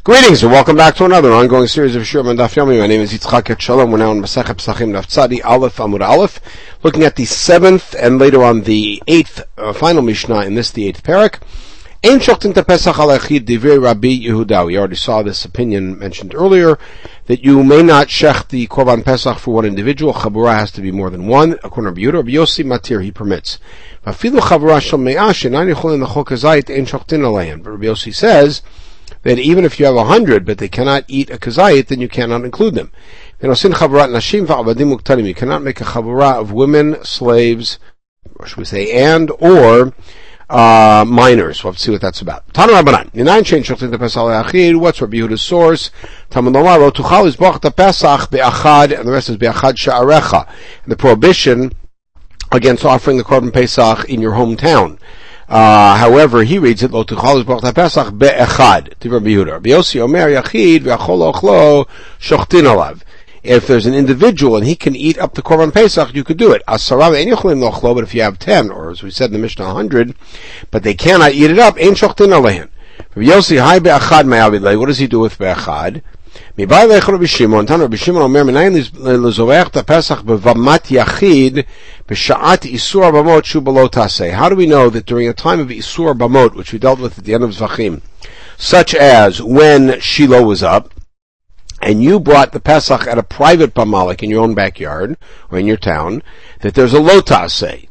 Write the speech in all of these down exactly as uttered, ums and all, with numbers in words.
Greetings and welcome back to another ongoing series of Shiurim on Daf Yomi. My name is Yitzchak Etshalom. We're now in Masechet Pesachim Daf Tzadi Aleph Amud Aleph, looking at the seventh and later on the eighth uh, final Mishnah in this, the eighth parak. Ein shochtin te Pesach al echid divrei Rabbi Yehuda. We already saw this opinion mentioned earlier, that you may not shech the Korban Pesach for one individual. Chabura has to be more than one. According to Rabbi Yehuda, Rabbi Yossi Matir, he permits. Afilu chabura shel me'ah she'enan yecholin l'chol kazayit ein shochtin aleihen. But Rabbi Yossi says that even if you have a hundred, but they cannot eat a kazayit, then you cannot include them. You cannot make a chavura of women, slaves, or should we say, and, or, uh, minors. We'll have to see what that's about. Tana Rabbanan. What's Rabbi Yehuda's source? And the rest is be'achad sha'arecha. And the prohibition against offering the Korban Pesach in your hometown. Uh, however, he reads it, Lo tuchal l'zbach Pesach be'echad, to Rabbi Yehuda. Rabbi Yossi Omer Yachid ve'achol ochlo shochtin alav. If there's an individual and he can eat up the Korban Pesach, you could do it. Asara ve'en yochlim lochlo, but if you have ten, or as we said in the Mishnah, a hundred, but they cannot eat it up, ein shochtin alehen. Rabbi Yossi, hai be'echad ma'avid lei. What does he do with be'echad? Mibai leich Rabbi Shimon, Tan Rabbi Shimon Omer, minayin l'zoveach ta Pesach bevamat yachid b'sha'at isur bamot shu b'lo taseh. How do we know that during a time of isur bamot, which we dealt with at the end of Zvachim, such as when Shiloh was up, and you brought the Pesach at a private bama, like in your own backyard, or in your town, that there's a lo taseh.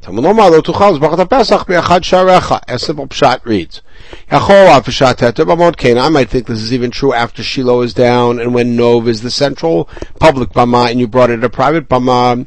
As simple pshat reads. I might think this is even true after Shiloh is down and when Nov is the central public bama and you brought it at a private bama.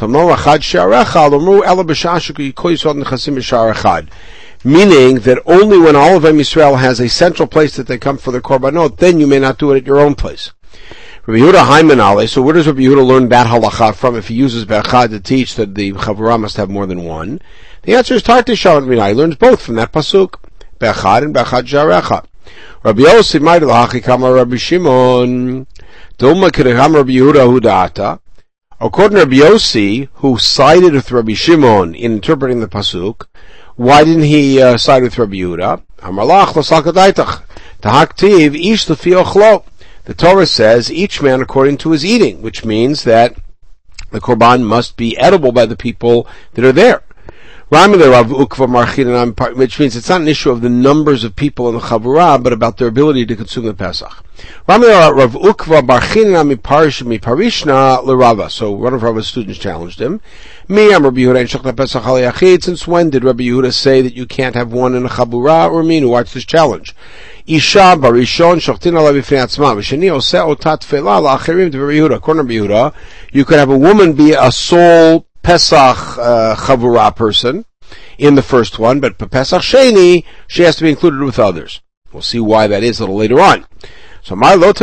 Meaning that only when all of Am Yisrael has a central place that they come for their korbanot, then you may not do it at your own place. Rabbi Yehuda Haimanale, so where does Rabbi Yehuda learn that halacha from if he uses Be'echad to teach that the Chavurah must have more than one? The answer is Tarti Shalom Minai. He learns both from that pasuk. Be'echad and Be'echad Jarecha. Rabbi Yossi Maid Lahachi Kama Rabbi Shimon Doma Kedecham Rabbi Yehuda Hudata. According to Rabbi Yossi, who sided with Rabbi Shimon in interpreting the pasuk, why didn't he uh, side with Rabbi Yehuda? Amalach L'Salkadaitach Tahaktiv Ish L'Fi Ochlo. The Torah says each man according to his eating, which means that the korban must be edible by the people that are there. Which means it's not an issue of the numbers of people in the Chavurah, but about their ability to consume the Pesach. So one of Rava's students challenged him. Since when did Rabbi Yehuda say that you can't have one in a Chavurah? Or mean, watch this challenge. Isha barishon shochtin ala b'fnei atzma v'sheni oseh ota tefela la'acherim to Rabbi Yehuda. According to Rabbi Yehuda, you could have a woman be a sole Pesach uh, Chavurah person in the first one, but Pesach Sheni, she has to be included with others. We'll see why that is a little later on. So,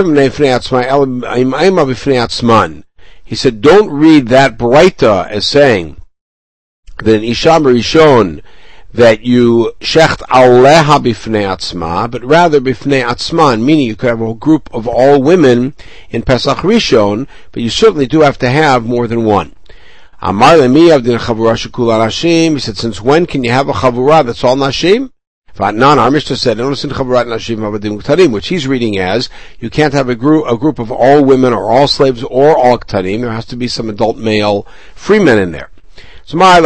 he said, don't read that Braita as saying that in Isha barishon that you shecht aleha bifnei atzma, but rather bifnei atzman, meaning you could have a group of all women in Pesach Rishon, but you certainly do have to have more than one. Amar lemi avdin chavura shekula nashim. He said, since when can you have a chavura that's all nashim? V'atnan, our Mishnah said, which he's reading as, you can't have a group, a group of all women or all slaves or all ktanim. There has to be some adult male free men in there. So, isn't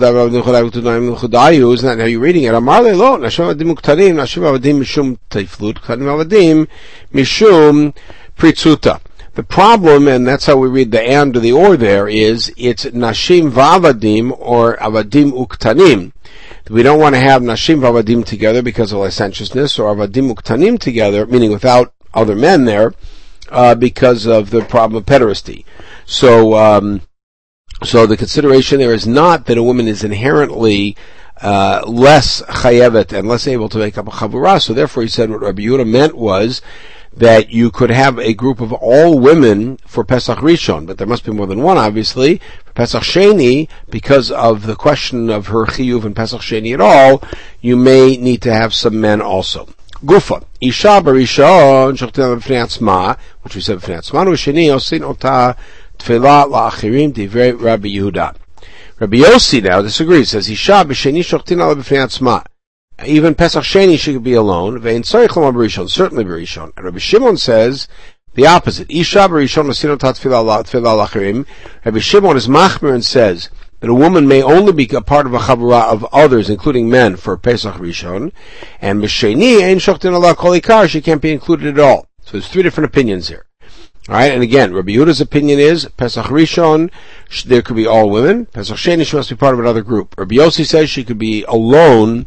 that how you're reading it? Amarle lo, nashim avadim uktarim, nashim avadim mishum teiflut, ktarim avadim mishum pritzuta. The problem, and that's how we read the and or the or there, is it's nashim vavadim or avadim uktanim. We don't want to have nashim vavadim together because of licentiousness, or avadim uktanim together, meaning without other men there, uh, because of the problem of pederasty. So, um, So the consideration there is not that a woman is inherently uh, less chayevet and less able to make up a chavurah. So therefore he said what Rabbi Yehuda meant was that you could have a group of all women for Pesach Rishon, but there must be more than one, obviously. For Pesach Sheni, because of the question of her chiyuv and Pesach Sheni at all, you may need to have some men also. Gufa. Isha barishon shochtin b'fnei atzma, which we said b'fnei atzma, u'sheni osin ota Tefillah la'achirim divrei Rabbi Yehuda. Rabbi Yossi now disagrees, says, Isha b'sheni shochtin ala b'fnei atzma. Even Pesach Sheni she could be alone. Ve'in tzarich l'ma b'rishon, certainly b'rishon. And Rabbi Shimon says the opposite. Isha b'rishon l'sino tat tefillah l'achirim. Rabbi Shimon is machmir and says that a woman may only be a part of a chavurah of others, including men, for Pesach Rishon. And b'sheni ein shochtin ala kol ikar, she can't be included at all. So there's three different opinions here. Alright, and again, Rabbi Yehuda's opinion is, Pesach Rishon, there could be all women. Pesach Sheni, she must be part of another group. Rabbi Yossi says she could be alone,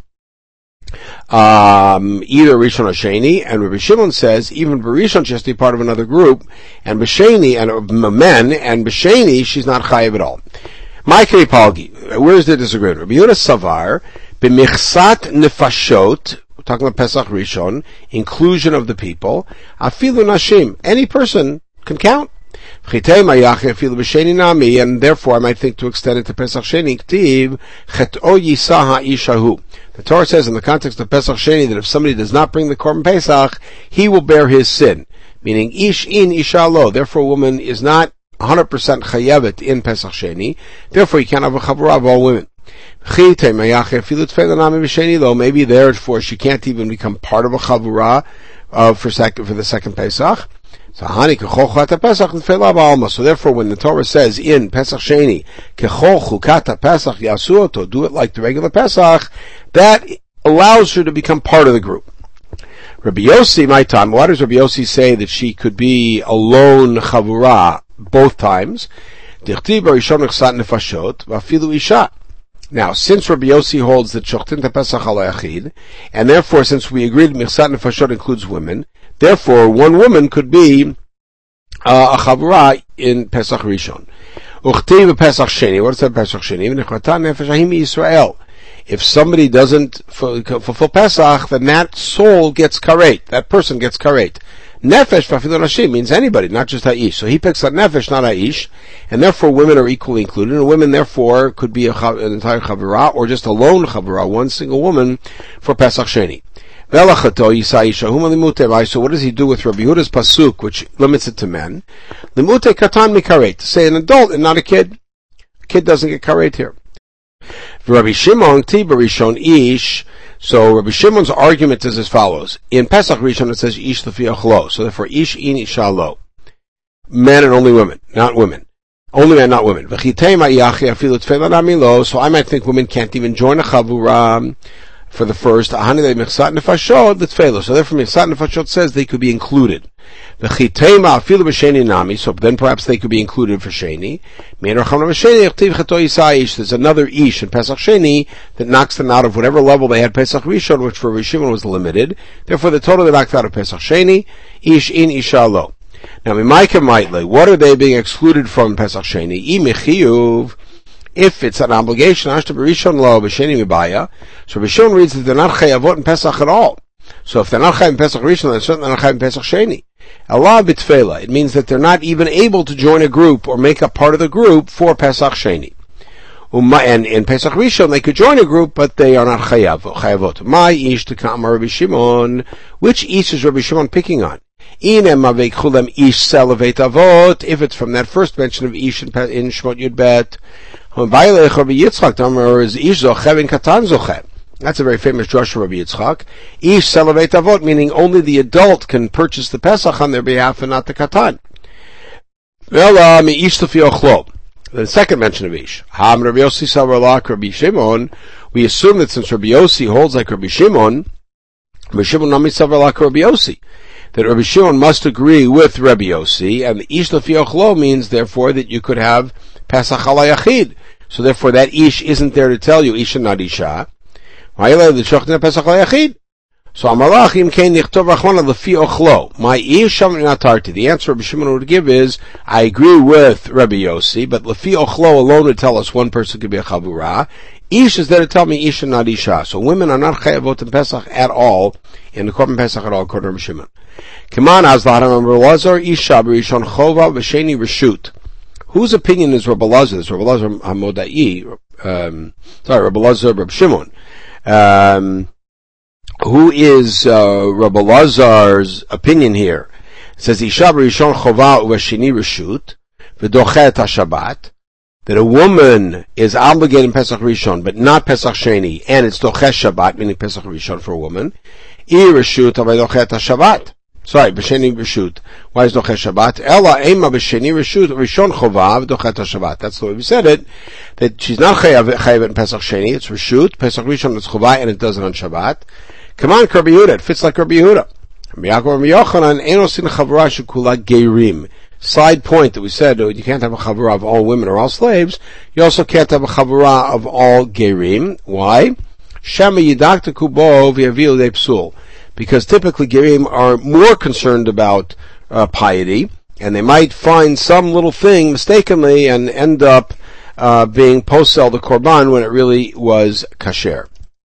um, either Rishon or Sheni, and Rabbi Shimon says, even Rishon she has to be part of another group, and B'Sheni, and uh, men, and B'Sheni, she's not chayiv at all. Ma'ikri Palgi, where's the disagreement? Rabbi Yehuda Savar, b'michsat nefashot, we're talking about Pesach Rishon, inclusion of the people, afilu nashim, any person can count. And therefore I might think to extend it to Pesach Sheni, k'tiv, chet'o yisa ha'ishahu. The Torah says in the context of Pesach Sheni that if somebody does not bring the Korban Pesach, he will bear his sin. Meaning, ish in isha lo. Therefore a woman is not one hundred percent chayevet in Pesach Sheni. Therefore, you can't have a chavurah of all women. Maybe therefore she can't even become part of a chavurah uh, for, sec- for the second Pesach. So therefore, when the Torah says in Pesach Sheni, do it like the regular Pesach, that allows her to become part of the group. Rabbi Yossi, my time, why does Rabbi Yossi say that she could be alone chavurah both times? Now, since Rabbi Yossi holds that Shochtin Pesach al Yachid, and therefore since we agreed Michsat Nefashot includes women, therefore one woman could be uh, a chavurah in Pesach Rishon. Uchtiv Pesach Sheni, what is that Pesach Sheni? Yisrael. If somebody doesn't fulfill Pesach, then that soul gets karet, that person gets karet. Nefesh v'afilu nashim means anybody, not just Aish. So he picks up Nefesh, not Aish, and therefore women are equally included, and women therefore could be a, an entire Chavurah, or just a lone Chavurah, one single woman, for Pesach Sheni. So what does he do with Rabbi Yehuda's Pasuk, which limits it to men? Limute katan mikaret, to say an adult and not a kid. A kid doesn't get karet here. Rabbi Shimon, Tiba Rishon Ish, so Rabbi Shimon's argument is as follows. In Pesach Rishon it says Ish Lefi Achlo, so therefore Ish in Isha Lo. Men and only women, not women. Only men, not women. So I might think women can't even join a Chavurah for the first. So therefore Michsat Nefashot says they could be included. So then perhaps they could be included for Sheni. There's another Ish in Pesach Sheni that knocks them out of whatever level they had Pesach Rishon, which for Rishon was limited. Therefore the total they knocked out of Pesach Sheni, Ish in Isha Lo. Now, what are they being excluded from Pesach Sheni? If it's an obligation, so Rishon reads that they're not chayavot in Pesach at all. So if they're not chayav in Pesach Rishon, they're certainly not chayav in Pesach Sheni. Allah b'tfela, it means that they're not even able to join a group or make up part of the group for Pesach Sheni. And in Pesach Rishon, they could join a group, but they are not chayavot. My ish to come Rabbi Shimon. Which ish is Rabbi Shimon picking on? If it's from that first mention of ish in Shmot Yud Bet, that's a very famous drush of Rabbi Yitzchak. Ish selavet avot, meaning only the adult can purchase the Pesach on their behalf and not the katan. Well, mi ish lefi ochlo. The second mention of ish. Ham Rabbi Yossi savar Rabbi Shimon. We assume that since Rabbi Yossi holds like Rabbi Shimon, Rabbi Shimon nami savar Rabbi Yossi, that Rabbi Shimon must agree with Rabbi Yossi, and the ish lefi ochlo means therefore that you could have Pesach al Yachid. So therefore that ish isn't there to tell you ish and not isha. So Amalachim kain nichtov rachmana lefi ochlo. My ish natarti. The answer Rabbi Shimon would give is, I agree with Rabbi Yossi, but lefi ochlo alone would tell us one person could be a chavurah. Ish is there to tell me ish and not isha. So women are not chayavot in Pesach at all, in the Korban Pesach at all, according to Rabbi Shimon. Kaman azlaharam Rabbi Lazar isha b'rishon chova v'sheni reshut. Whose opinion is Rabbi Lazar? It's Rabbi Lazar Hamodai, um, sorry, Rabbi Lazar Rabbi Shimon. Um, who is uh, Rabbi Lazar's opinion here? It says Isha b'rishon chova u'v'sheni reshut v'dochet haShabbat. that a woman is obligated in Pesach Rishon, but not Pesach Sheni, and it's Doches Shabbat, meaning Pesach Rishon for a woman, I Reshut avay Dochet Shabbat. Sorry, B'Sheni Reshut. Why is Doches Shabbat? Ella Ema B'Sheni Reshut Rishon Chovav Dochet Shabbat. That's the way we said it, that she's not Chayav in Pesach Sheni, it's Reshut, Pesach Rishon is Chovah, and it does it on Shabbat. Come on, Rabbi Yehuda, it fits like Rabbi Yehuda. Side point that we said, you can't have a chavurah of all women or all slaves. You also can't have a chavurah of all gerim. Why? Shema yidakta kubo v'yavilu de psul. Because typically gerim are more concerned about uh, piety, and they might find some little thing mistakenly and end up uh, being posel the korban when it really was kasher.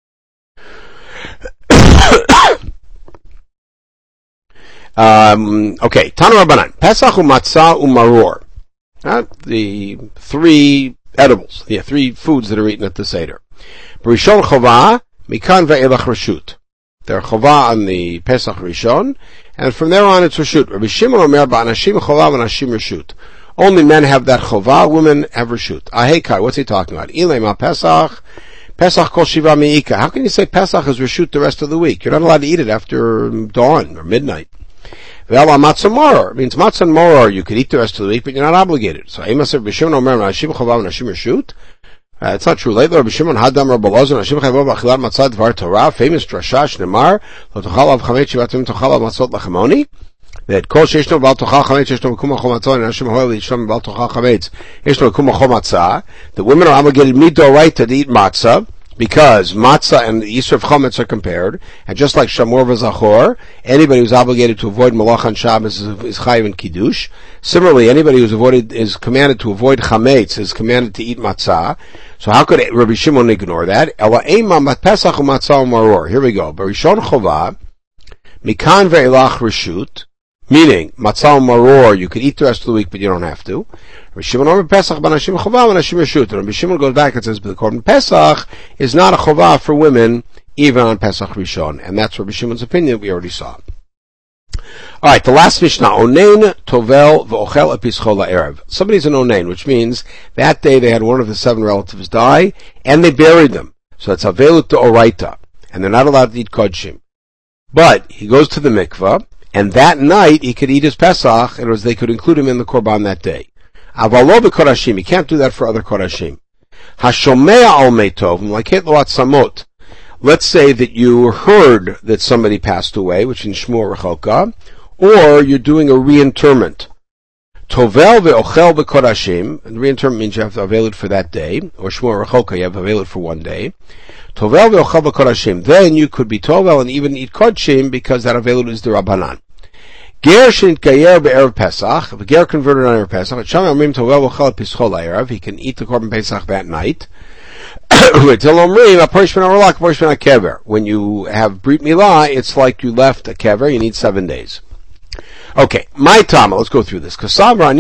Um, okay, Tanu Rabbanan, Pesach u'matzah u'maror. Uh, the three edibles, the three foods that are eaten at the Seder. Rishon chovah, mikan ve'elach reshut. They're chovah on the Pesach Rishon, and from there on it's reshut. Rabbi Shimon omer ba'anashim chovah v'anashim reshut. Only men have that chovah, women have reshut. Ahekai, what's he talking about? Ilay ma Pesach, Pesach kol shiva mi'ika. How can you say Pesach is reshut the rest of the week? You're not allowed to eat it after dawn or midnight. Ve'ala matzah maror. It means matzah and maror you could eat the rest of the week, but you're not obligated. So, Emasir B'Shimon Omer Nashim Chovav Nashim Reshut. It's not true. Later, B'Shimon Hadam Rabbi Elazar Nashim Chayvov Achilat Matzah Dvar Torah. Famous drasha Shnemar Lo Tochal Av Chametz Shivatim Tochal Av Matzot Lachemoni. That Kol Sheishno B'Al Tochal Chametz Sheishno B'Kum Achol Matzah and Nashim Hoel Yishnom B'Al Tochal Chametz Yishnom B'Kum Achol Matzah. The women are obligated midoraita to eat matzah, because matzah and the Yisur of Chometz are compared, and just like Shamor v'Zachor, anybody who's obligated to avoid Malach on Shabbos is, is Chayiv and Kiddush. Similarly, anybody who's avoided, is commanded to avoid Chametz is commanded to eat matzah. So how could Rabbi Shimon ignore that? Ela Eima Mat Pesach u'Matzah u'Maror. Here we go. Barishon Chovah, Mikan ve'elach Reshut, meaning matzah u'Maror, you could eat the rest of the week, but you don't have to. Rabbi Shimon Omer Pesach b'Anashim Chovah v'Anashim Reshut. Rabbi Shimon goes back and says, but the Korban Pesach is not a Chovah for women, even on Pesach Rishon. And that's Rabbi Shimon's opinion we already saw. Alright, the last Mishnah, Onein Tovel v'Ochel Epischo la'Erev. Somebody's an Onein, which means that day they had one of the seven relatives die, and they buried them. So it's Avelut D'Oraita, and they're not allowed to eat Kodshim. But he goes to the mikvah, and that night he could eat his Pesach, and it was, they could include him in the Korban that day. Avalo b'Kodashim, he can't do that for other Kodashim. Hashomea al Meitov, Mlaket Lo Atzamot. Let's say that you heard that somebody passed away, which in Shmuel Recholka, or you're doing a reinterment. Tovel ve'ochel b'Kodashim, and reinterment means you have to avail it for that day, or Shmuel Recholka, you have to avail it for one day. Tovel ve'ochel b'Kodashim, then you could be Tovel and even eat Kodshim, because that avail it is the Rabbanan. Ger shenitgayer be'erev Pesach, if a ger converted on Erev Pesach, at Shama Omrim Tovel v'ochel Epischo la'Erev, he can eat the Korban Pesach that night. When you have Brit Milah, it's like you left a kever, you need seven days. Okay, my Tama, let's go through this. What's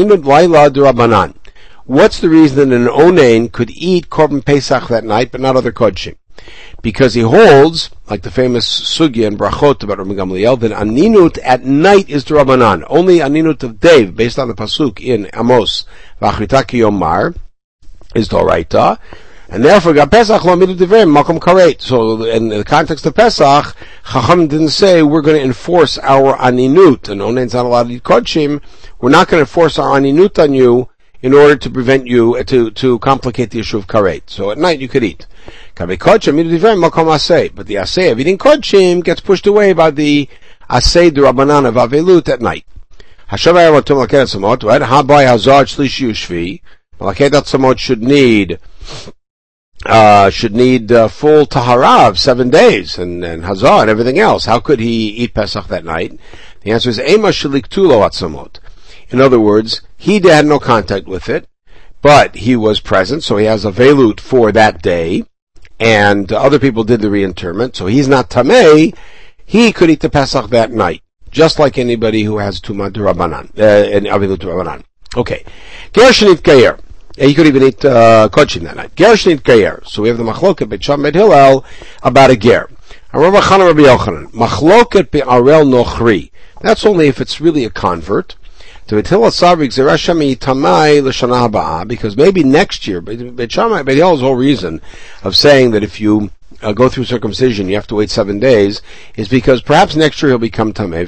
the reason that an Onein could eat Korban Pesach that night, but not other Kodshim? Because he holds, like the famous Sugya and Brachot about Rabbi Gamliel, that Aninut at night is the Rabbanan. Only Aninut of Dev, based on the Pasuk in Amos, V'achrita ki Yomar, is Doraita. And therefore, Gab Pesach lo midu divrei makom karet. So, in the context of Pesach, Chacham didn't say we're going to enforce our aninut, and Onein's not allowed to eat kodshim. We're not going to enforce our aninut on you in order to prevent you to to complicate the issue of karet. So at night you could eat. Kabe kodshim midu divrei makom asay, but the asay of eating kodshim gets pushed away by the asay de rabbanan of avelut at night. Hashem ayam otom laket atzamot, right? Habai hazar shlishi ushvi. Laket atzamot should need. Uh, should need uh, full tahara of seven days and, and hazah and everything else. How could he eat Pesach that night? The answer is ema shaliktulo atzamot. In other words, he had no contact with it, but he was present, so he has a velut for that day, and uh, other people did the reinterment, so he's not tamei. He could eat the Pesach that night, just like anybody who has tumah d'Rabbanan, uh, and avelut d'Rabbanan. Okay. Gershonit Gayer. He could even eat uh, kodshim that night. Ger shnit gayer. So we have the machloket b'Sham Beit Hillel about a ger. Rabbi Chana Rabbi Yochanan. Machloket be'arel nochri. That's only if it's really a convert. Because maybe next year, Beit Shammai, Beit Hillel's whole reason of saying that if you uh, go through circumcision, you have to wait seven days, is because perhaps next year he'll become Tameh.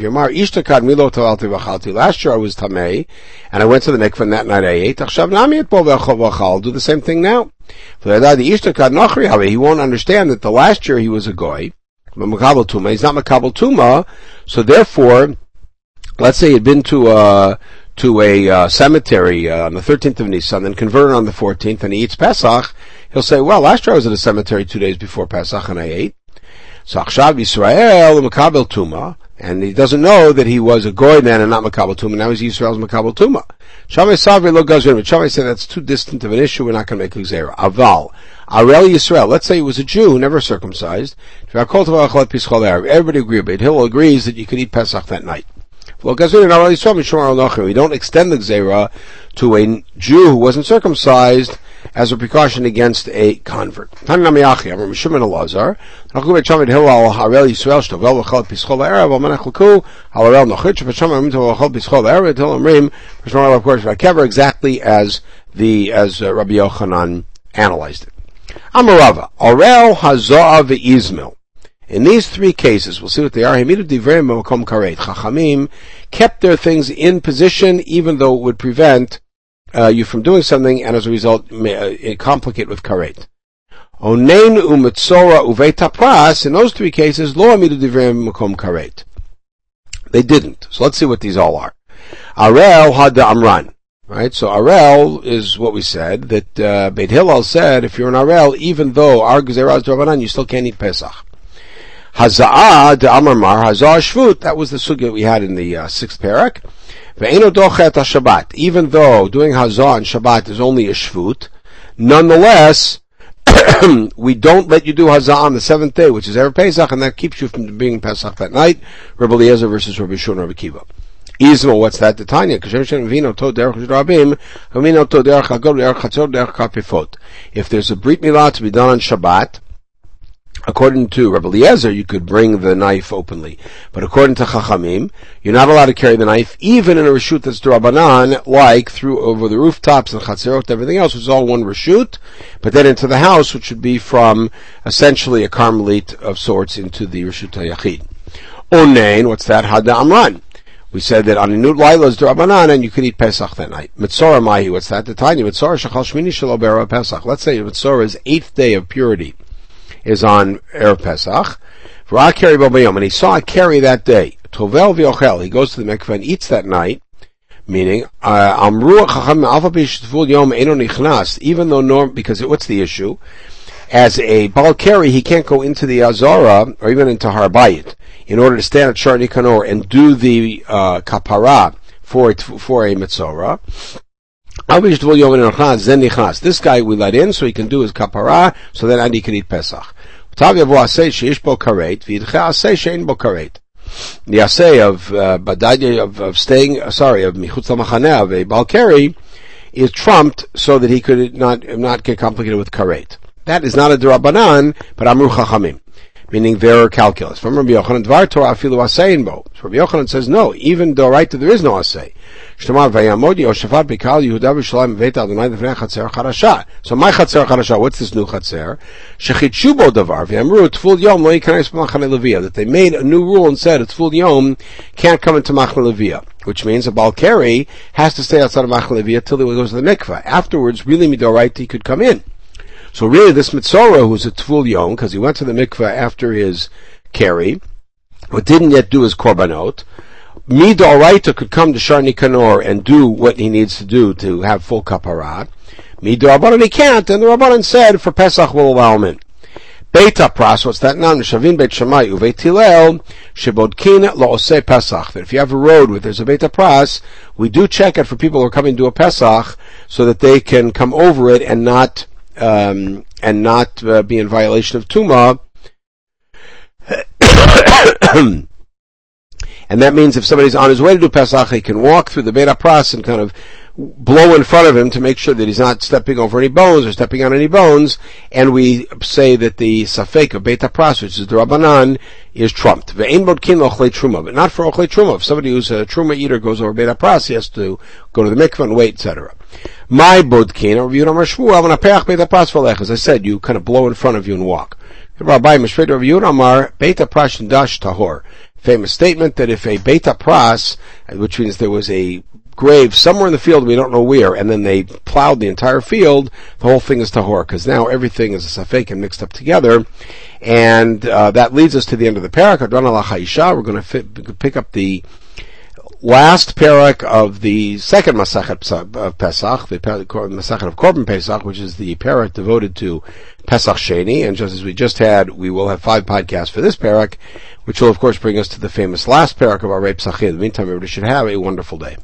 Last year I was Tameh, and I went to the mikveh, and that night I ate. I'll do the same thing now. He won't understand that the last year he was a goy, he's not Makabel Tuma, so therefore, let's say he'd been to a, to a uh, cemetery uh, on the thirteenth of Nisan, then converted on the fourteenth, and he eats Pesach, he'll say, well, last year I was at a cemetery two days before Pesach, and I ate. So Achshav Yisrael Makabel Tuma, and he doesn't know that he was a goy then and not Makabel Tuma. Now he's Yisrael's Makabel Tuma. Shammai Savri lo gazrin, but Shammai said that's too distant of an issue. We're not going to make Gzera. Aval Arel Yisrael. Let's say he was a Jew, never circumcised. Everybody agrees. But Hillel agrees that you could eat Pesach that night. We don't extend the Gzera to a Jew who wasn't circumcised as a precaution against a convert. Tani Namiyachi, Amar Mishum and Elazar. Nachlu Beit Shammai Hillel Harel Yisrael Shtovel V'chol Pischol Erev Almanach L'ku Harel Nochich Beit Shammai Amrim Tovel V'chol Pischol Erev Hillel Amrim Pishmar of course Vakever exactly as the as uh, Rabbi Yochanan analyzed it. Amarava Arel Hazoah Ve'izmil. In these three cases, we'll see what they are. Hamidu Divrei Makom Karet. Chachamim kept their things in position, even though it would prevent uh, you from doing something, and as a result, uh, complicate with Karet. Onein umetzora uveit pras. In those three cases, Lo Hamidu Divrei Makom Karet. They didn't. So let's see what these all are. Arel Hada Amran. Right? So Arel is what we said, that uh, Beit Hillel said, if you're an Arel, even though our Gezerah is Drabanan, you still can't eat Pesach. Haza'ah de Amar Haza'ah Shvut, that was the sugya we had in the uh, sixth parak. Ve'eno dochet ha-Shabbat, even though doing Haza'ah on Shabbat is only a Shvut, nonetheless, we don't let you do Haza'ah on the seventh day, which is Erev Pesach, and that keeps you from being Pesach that night. Rabbi Eliezer versus Rabbi Shua and Rabbi Kiva. Ismo, what's that? The Tanya. If there's a Brit Milah to be done on Shabbat, according to Rabbi Eliezer, you could bring the knife openly. But according to Chachamim, you're not allowed to carry the knife, even in a reshut that's D'Rabbanan, like through over the rooftops and Chatzerot, everything else, which is all one reshut, but then into the house, which would be from essentially a Carmelite of sorts into the reshut HaYachid. Onein, what's that? Hada Amran. We said that on Inut Laila is D'Rabbanan, and you could eat Pesach that night. Mitzorah Mahi, what's that? The Tanya. Mitzorah Shachal Shmini Shelo Bera Pesach. Let's say Mitzorah is eighth day of purity is on Erev Pesach. And he saw a carry that day. Tovel v'ochel. He goes to the mikveh and eats that night. Meaning, Amru Chacham Alpha B'Shtvul Yom Eno Nichnas. Even though norm, because it, what's the issue? As a Baal Keri, he can't go into the Azara or even into Har Bayit in order to stand at Shar Nikanor and do the uh, kapara for it for a Mitzorah. This guy we let in so he can do his kapara, so then Andy can eat Pesach. The assay of uh, of, of staying, uh, sorry, of Michutz HaMachaneh, of a Baal Keri, is trumped so that he could not not get complicated with karet. That is not a D'Rabbanan, but Amru Chachamim, meaning their calculus. From Rabbi Yochanan, Dvar Torah afilu asein bo. So Rabbi Yochanan says no, even though right there is no asay. Shtomar vayamod Yoshafat Bikal Yehuda V'Shalayim V'Veit Adonai Lefnei Chatzer Charasha. So my Chatzer Charasha, what's this new Chatzer? Shechitshu bo davar v'yamru Tful Yom lo yikanes b'Machane Leviyah. That they made a new rule and said a Tful Yom can't come into Machane Leviyah, which means a Baal Keri has to stay outside of Machane Leviyah till he goes to the mikveh. Afterwards, really midoraita, he could come in. So really, this Mitzorah, who's a Tful Yom, because he went to the mikveh after his Keri, but didn't yet do his Korbanot, Midoraita could come to Shar Nikanor and do what he needs to do to have full kapara. Midorabanan he can't, and the Rabbanan said for Pesach will allow him in. Beta pras, what's that now? Shavin Beit Shammai uVeit Hillel shebodkin lo'osei Pesach. That if you have a road where there's a Beta pras, we do check it for people who are coming to a Pesach so that they can come over it and not um, and not uh, be in violation of Tumah. And that means if somebody's on his way to do Pesach, he can walk through the Beit HaPras and kind of blow in front of him to make sure that he's not stepping over any bones or stepping on any bones, and we say that the safek of Beit HaPras, which is the Rabbanan, is trumped. Ve'ein bodkin ochlei truma, but not for ochlei truma. If somebody who's a truma eater goes over Beit HaPras, he has to go to the mikveh and wait, et cetera. My bodkin, or Yehuda Amar Shmuel, v'napeach Beit HaPras v'lech. As I said, you kind of blow in front of you and walk. Rabbi Mishped Rav Yehuda Amar, Beit HaPras dash tahor. Famous statement that if a Beit HaPras, which means there was a grave somewhere in the field, we don't know where, and then they plowed the entire field, the whole thing is tahor, because now everything is a safek and mixed up together. And uh, that leads us to the end of the parak. We're going to fit, pick up the last parak of the second Masachet of Pesach, the Masachet of Korban Pesach, which is the parak devoted to Pesach Sheni. And just as we just had, we will have five podcasts for this parak, which will of course bring us to the famous last parak of our Rei Pesachim. In the meantime, everybody should have a wonderful day.